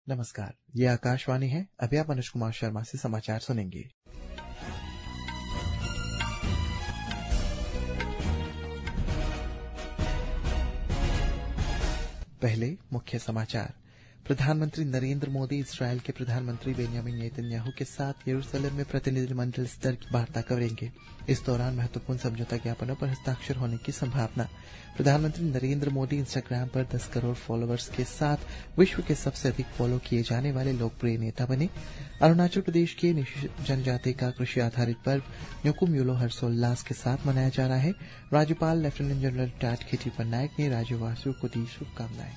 नमस्कार, ये आकाशवाणी है। अभी आप अनुज कुमार शर्मा से समाचार सुनेंगे। पहले मुख्य समाचार। प्रधानमंत्री नरेंद्र मोदी इस्राएल के प्रधानमंत्री बेंजामिन नेतन्याहू के साथ यरूशलेम में प्रतिनिधिमंडल स्तर की वार्ता करेंगे। इस दौरान महत्वपूर्ण समझौता ज्ञापनों पर हस्ताक्षर होने की संभावना। प्रधानमंत्री नरेंद्र मोदी इंस्टाग्राम पर 10 करोड़ फॉलोअर्स के साथ विश्व के सबसे अधिक फॉलो किए जाने वाले लोकप्रिय नेता बने। अरुणाचल प्रदेश के निषिद्ध जनजाति का कृषि आधारित पर्व न्योकुम यूलो हर्षोल्लास के साथ मनाया जा रहा है। राज्यपाल लेफ्टिनेंट जनरल टैट खिटी पन्नायक ने राज्यवासियों को दी शुभकामनाएं।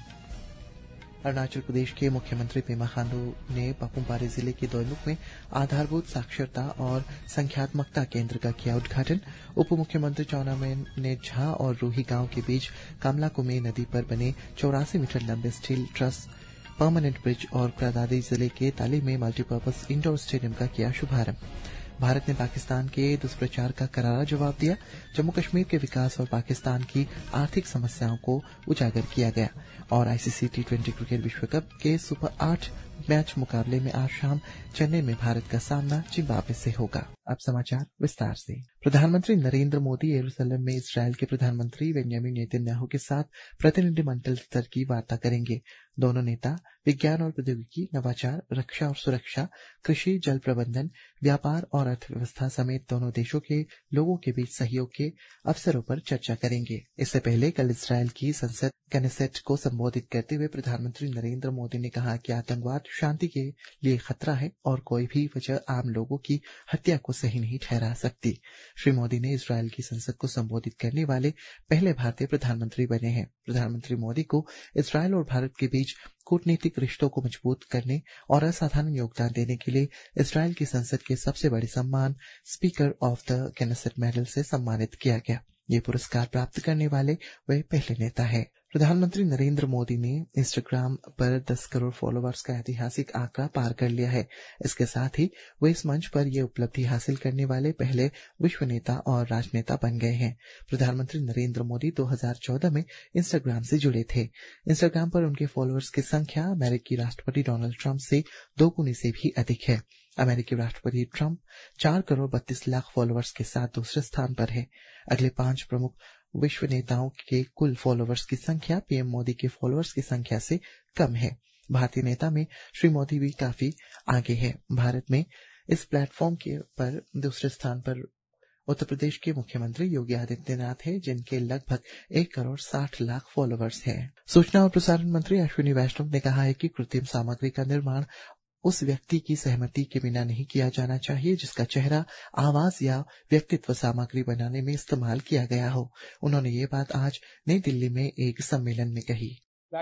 अरुणाचल प्रदेश के मुख्यमंत्री पेमा खांडू ने पापुमपारे जिले के दोईमुख में आधारभूत साक्षरता और संख्यात्मकता केंद्र का किया उद्घाटन। उप मुख्यमंत्री चाउना मैन ने झा और रूही गांव के बीच कामलाकुमे नदी पर बने 84 मीटर लंबे स्टील ट्रस परमानेंट ब्रिज और क्रादादी जिले के ताली में मल्टीपर्पज इंडोर स्टेडियम का किया शुभारंभ। भारत ने पाकिस्तान के दुष्प्रचार का करारा जवाब दिया। जम्मू कश्मीर के विकास और पाकिस्तान की आर्थिक समस्याओं को उजागर किया गया। और आईसीसी टी20 क्रिकेट विश्व कप के सुपर 8 मैच मुकाबले में आज शाम चेन्नई में भारत का सामना जिम्बाब्वे से होगा। अब समाचार विस्तार से। प्रधानमंत्री नरेंद्र मोदी यरूशलेम में इस्राएल के प्रधानमंत्री बेंजामिन नेतन्याहू के साथ प्रतिनिधिमंडल स्तर की वार्ता करेंगे। दोनों नेता विज्ञान और प्रौद्योगिकी, नवाचार, रक्षा और सुरक्षा, कृषि, जल प्रबंधन, व्यापार और अर्थव्यवस्था समेत दोनों देशों के लोगों के बीच सहयोग के अवसरों पर चर्चा करेंगे। इससे पहले कल इस्राएल की संसद कनेसेट को संबोधित करते हुए प्रधानमंत्री नरेंद्र मोदी ने कहा कि आतंकवाद शांति के लिए खतरा है और कोई भी वजह आम लोगों की हत्या को सही नहीं ठहरा सकती। श्री मोदी ने इस्राएल की संसद को संबोधित करने वाले पहले भारतीय प्रधानमंत्री बने हैं। प्रधानमंत्री मोदी को इस्राएल और भारत के बीच कूटनीतिक रिश्तों को मजबूत करने और असाधारण योगदान देने के लिए इस्राएल की संसद के सबसे बड़े सम्मान speaker of the Knesset medal से सम्मानित किया गया। ये पुरस्कार प्राप्त करने वाले वे पहले नेता हैं। प्रधानमंत्री नरेंद्र मोदी ने इंस्टाग्राम पर 10 करोड़ फॉलोअर्स का ऐतिहासिक आंकड़ा पार कर लिया है। इसके साथ ही वे इस मंच पर यह उपलब्धि हासिल करने वाले पहले विश्व नेता और राजनेता बन गए हैं। प्रधानमंत्री नरेंद्र मोदी 2014 में इंस्टाग्राम से जुड़े थे। इंस्टाग्राम पर उनके फॉलोअर्स की संख्या अमेरिकी राष्ट्रपति डोनाल्ड ट्रंप से 2 गुने से भी अधिक है। अमेरिकी राष्ट्रपति ट्रंप 4 करोड़ 32 लाख फॉलोअर्स के साथ दूसरे स्थान पर है। अगले 5 प्रमुख विश्व नेताओं के कुल फॉलोअर्स की संख्या पीएम मोदी के फॉलोअर्स की संख्या से कम है। भारतीय नेता में श्री मोदी भी काफी आगे है। भारत में इस प्लेटफॉर्म के पर दूसरे स्थान पर उत्तर प्रदेश के मुख्यमंत्री योगी आदित्यनाथ है, जिनके लगभग 1 करोड़ 60 लाख फॉलोअर्स हैं। सूचना और प्रसारण मंत्री अश्विनी वैष्णव ने कहा है कि कृत्रिम सामग्री का निर्माण उस व्यक्ति की सहमति के बिना नहीं किया जाना चाहिए जिसका चेहरा, आवाज या व्यक्तित्व सामग्री बनाने में इस्तेमाल किया गया हो। उन्होंने ये बात आज नई दिल्ली में एक सम्मेलन में कही।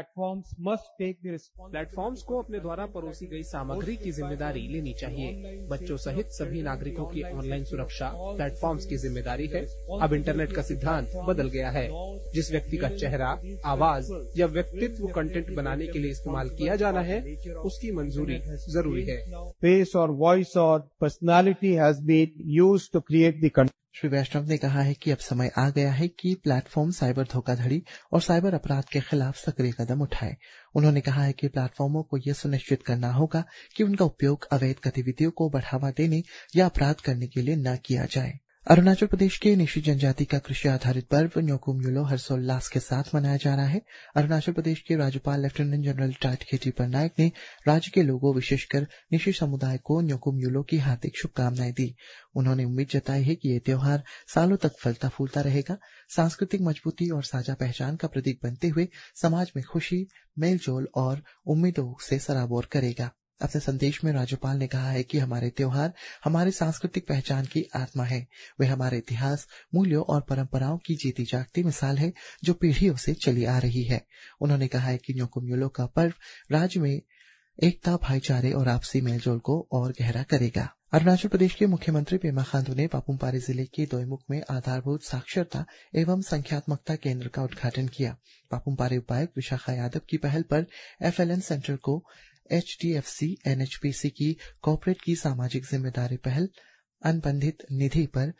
प्लेटफॉर्म्स को अपने द्वारा परोसी गई सामग्री की जिम्मेदारी लेनी चाहिए। बच्चों सहित सभी नागरिकों की ऑनलाइन सुरक्षा प्लेटफॉर्म्स की जिम्मेदारी है। अब इंटरनेट का सिद्धांत बदल गया है। जिस व्यक्ति का चेहरा, आवाज या व्यक्तित्व कंटेंट बनाने के लिए इस्तेमाल किया जाना है, उसकी मंजूरी जरूरी है। फेस और वॉइस और personality has been used to create the content. Shri Vaishnaw ने कहा है कि अब समय आ गया है कि प्लेटफॉर्म साइबर धोखाधड़ी और साइबर अपराध के खिलाफ सक्रिय कदम उठाए। उन्होंने कहा है कि प्लेटफॉर्मों को यह सुनिश्चित करना होगा कि उनका उपयोग अवैध गतिविधियों को बढ़ावा देने या अपराध करने के लिए न किया जाए। अरुणाचल प्रदेश के निषिद्ध जनजाति का कृषि आधारित पर्व न्योकुम यूलो हर्षोल्लास के साथ मनाया जा रहा है। अरुणाचल प्रदेश के राज्यपाल लेफ्टिनेंट जनरल टैट खिटी पन्नायक ने राज्य के लोगों, विशेषकर निषिद्ध समुदाय को न्योकुम यूलो की हार्दिक शुभकामनाएं दी। उन्होंने उम्मीद जताई है कि ये त्योहार सालों तक फलता फूलता रहेगा, सांस्कृतिक मजबूती और साझा पहचान का प्रतीक बनते हुए समाज में खुशी, मेलजोल और उम्मीदों से सराबोर करेगा। अपने संदेश में राज्यपाल ने कहा है कि हमारे त्योहार हमारी सांस्कृतिक पहचान की आत्मा है। वे हमारे इतिहास, मूल्यों और परंपराओं की जीती जागती मिसाल है जो पीढ़ियों से चली आ रही है। उन्होंने कहा है कि न्योकुम यूलो का पर्व राज्य में एकता, भाईचारे और आपसी मेलजोल को और गहरा करेगा। अरुणाचल प्रदेश के मुख्यमंत्री पेमा खांडू ने पापुमपारे जिले के दोईमुख में आधारभूत साक्षरता एवं संख्यात्मकता केंद्र का उद्घाटन किया। पापुमपारे उपायुक्त विशाखा यादव की पहल पर FLN सेंटर को HDFC NHPC की कॉर्पोरेट की सामाजिक जिम्मेदारी पहल अनबंधित निधि पर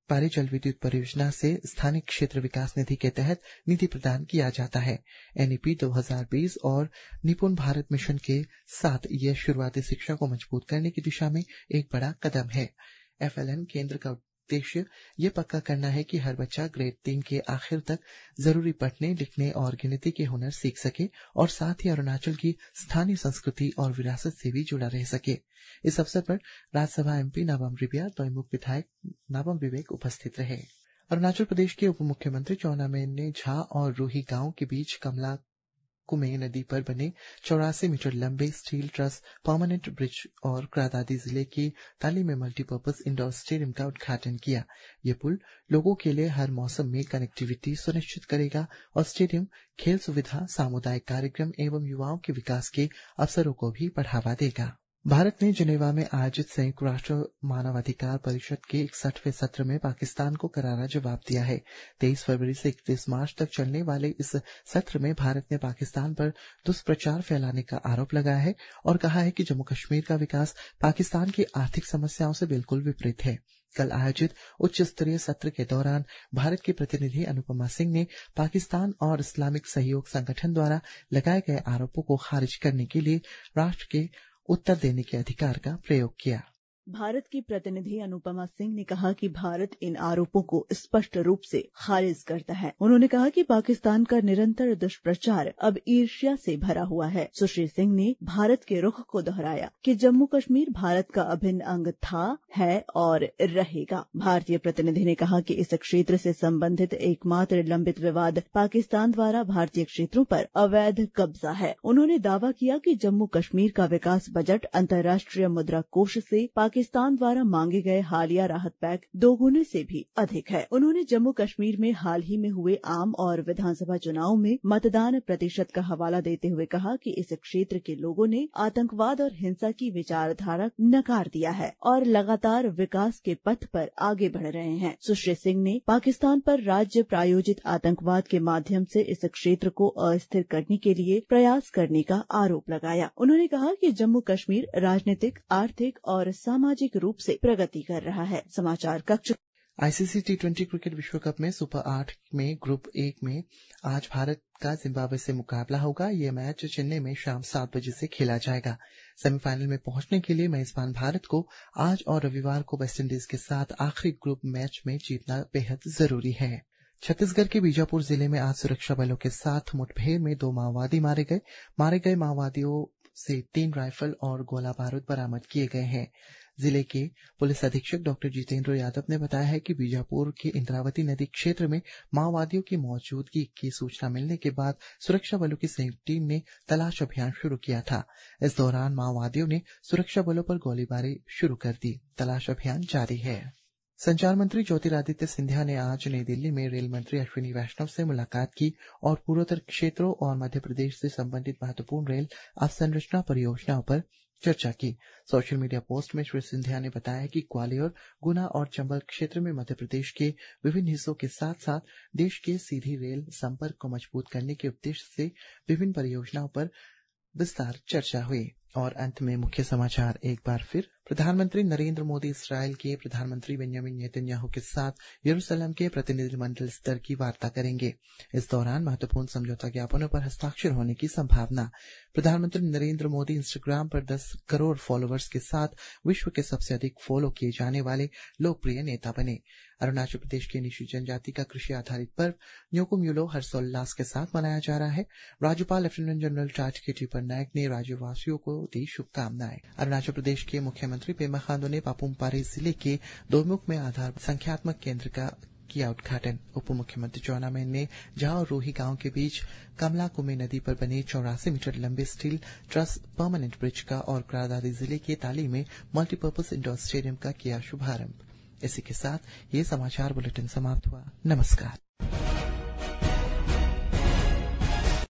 पारे जल विद्युत परियोजना से स्थानीय क्षेत्र विकास निधि के तहत निधि प्रदान किया जाता है। एनईपी 2020 और निपुण भारत मिशन के साथ यह शुरुआती शिक्षा को मजबूत करने की दिशा में एक बड़ा कदम है। FLN केंद्र का उद्देश्य ये पक्का करना है कि हर बच्चा ग्रेड 3 के आखिर तक जरूरी पढ़ने, लिखने और गिनती के हुनर सीख सके और साथ ही अरुणाचल की स्थानीय संस्कृति और विरासत से भी जुड़ा रह सके। इस अवसर पर राज्यसभा MP नाबम रिबिया, दोईमुख विधायक नाबम विवेक उपस्थित रहे। अरुणाचल प्रदेश के उप मुख्यमंत्री चाउना मेन ने झा और रूही गांव के बीच कमला कुमे नदी पर बने 84 मीटर लंबे स्टील ट्रस परमानेंट ब्रिज और क्रादादी जिले की ताली में मल्टीपर्पज इंडोर स्टेडियम का उद्घाटन किया। ये पुल लोगों के लिए हर मौसम में कनेक्टिविटी सुनिश्चित करेगा और स्टेडियम खेल सुविधा, सामुदायिक कार्यक्रम एवं युवाओं के विकास के अवसरों को भी बढ़ावा देगा। भारत ने जिनेवा में आयोजित संयुक्त राष्ट्र मानवाधिकार परिषद के 61वें सत्र में पाकिस्तान को करारा जवाब दिया है। 23 फरवरी से 31 मार्च तक चलने वाले इस सत्र में भारत ने पाकिस्तान पर दुष्प्रचार फैलाने का आरोप लगाया है और कहा है कि जम्मू कश्मीर का विकास पाकिस्तान की आर्थिक समस्याओं से बिल्कुल विपरीत है। कल आयोजित उच्च स्तरीय सत्र के दौरान भारत की प्रतिनिधि अनुपमा सिंह ने पाकिस्तान और इस्लामिक सहयोग संगठन द्वारा लगाए गए आरोपों को खारिज करने के लिए राष्ट्र के उत्तर देने के अधिकार का प्रयोग किया। भारत की प्रतिनिधि अनुपमा सिंह ने कहा कि भारत इन आरोपों को स्पष्ट रूप से खारिज करता है। उन्होंने कहा कि पाकिस्तान का निरंतर दुष्प्रचार अब ईर्ष्या से भरा हुआ है। सुश्री सिंह ने भारत के रुख को दोहराया कि जम्मू कश्मीर भारत का अभिन्न अंग था, है और रहेगा। भारतीय प्रतिनिधि ने कहा कि इस क्षेत्र से संबंधित एकमात्र लंबित विवाद पाकिस्तान द्वारा भारतीय क्षेत्रों पर अवैध कब्जा है। उन्होंने दावा किया कि जम्मू कश्मीर का विकास बजट अंतर्राष्ट्रीय मुद्रा कोष से पाकिस्तान द्वारा मांगे गए हालिया राहत पैक 2 गुने से भी अधिक है। उन्होंने जम्मू कश्मीर में हाल ही में हुए आम और विधानसभा चुनाव में मतदान प्रतिशत का हवाला देते हुए कहा कि इस क्षेत्र के लोगों ने आतंकवाद और हिंसा की विचारधारा नकार दिया है और लगातार विकास के पथ पर आगे बढ़ रहे हैं। सुश्री सिंह ने पाकिस्तान पर राज्य प्रायोजित आतंकवाद के माध्यम से इस क्षेत्र को अस्थिर करने के लिए प्रयास करने का आरोप लगाया। उन्होंने कहा कि जम्मू कश्मीर राजनीतिक, आर्थिक और सामाजिक रूप से प्रगति कर रहा है। समाचार कक्ष। ICC T20 क्रिकेट विश्व कप में सुपर 8 में ग्रुप 1 में आज भारत का जिम्बाब्वे से मुकाबला होगा। ये मैच चेन्नई में शाम 7 बजे से खेला जाएगा। सेमीफाइनल में पहुंचने के लिए मेजबान भारत को आज और रविवार को वेस्टइंडीज के साथ आखिरी ग्रुप मैच में जीतना बेहद जरूरी है। छत्तीसगढ़ के बीजापुर जिले में आज सुरक्षा बलों के साथ मुठभेड़ में 2 माओवादी मारे गए माओवादियों से 3 राइफल और गोला बारूद बरामद किए गए हैं। जिले के पुलिस अधीक्षक डॉक्टर जितेंद्र यादव ने बताया है कि बीजापुर के इंद्रावती नदी क्षेत्र में माओवादियों की मौजूदगी की सूचना मिलने के बाद सुरक्षा बलों की संयुक्त टीम ने तलाश अभियान शुरू किया था। इस दौरान माओवादियों ने सुरक्षा बलों पर गोलीबारी शुरू कर दी। तलाश अभियान जारी है। संचार मंत्री ज्योतिरादित्य सिंधिया ने आज नई दिल्ली में रेल मंत्री अश्विनी वैष्णव से मुलाकात की और पूर्वोत्तर क्षेत्रों और मध्य प्रदेश से संबंधित महत्वपूर्ण रेल अवसंरचना परियोजनाओं पर चर्चा की। सोशल मीडिया पोस्ट में श्री सिंधिया ने बताया कि ग्वालियर, गुना और चंबल क्षेत्र में मध्य प्रदेश के विभिन्न हिस्सों के साथ साथ देश के सीधी रेल संपर्क को मजबूत करने के उद्देश्य से विभिन्न परियोजनाओं पर विस्तार चर्चा हुई। और अंत में मुख्य समाचार एक बार फिर। प्रधानमंत्री नरेंद्र मोदी इस्राएल के प्रधानमंत्री बेंजामिन नेतन्याहू के साथ यरूशलेम के प्रतिनिधिमंडल स्तर की वार्ता करेंगे। इस दौरान महत्वपूर्ण समझौता ज्ञापनों पर हस्ताक्षर होने की संभावना। प्रधानमंत्री नरेंद्र मोदी इंस्टाग्राम पर 10 करोड़ फॉलोअर्स के साथ विश्व के सबसे अधिक फॉलो किए जाने वाले लोकप्रिय नेता बने। अरुणाचल प्रदेश के निशु जनजाति का कृषि आधारित पर्व न्योकुम यूलो हर्षोल्लास के साथ मनाया जा रहा है। राज्यपाल लेफ्टिनेंट जनरल टाट के पन्नायक ने राज्यवासियों को दी शुभकामनाएं। अरुणाचल प्रदेश के मुख्यमंत्री पेमा खांडू ने पापुमपारे जिले के दोईमुख में आधार संख्यात्मक केंद्र का किया उद्घाटन। उप मुख्यमंत्री चाउना मेन ने झा और रूही गांव के बीच कमला कुमे नदी पर बने 84 मीटर लंबे स्टील ट्रस परमानेंट ब्रिज का और क्रादादी जिले के ताली में मल्टीपर्पज इंडोर स्टेडियम का किया शुभारंभ। इसी के साथ ये समाचार बुलेटिन समाप्त हुआ। नमस्कार।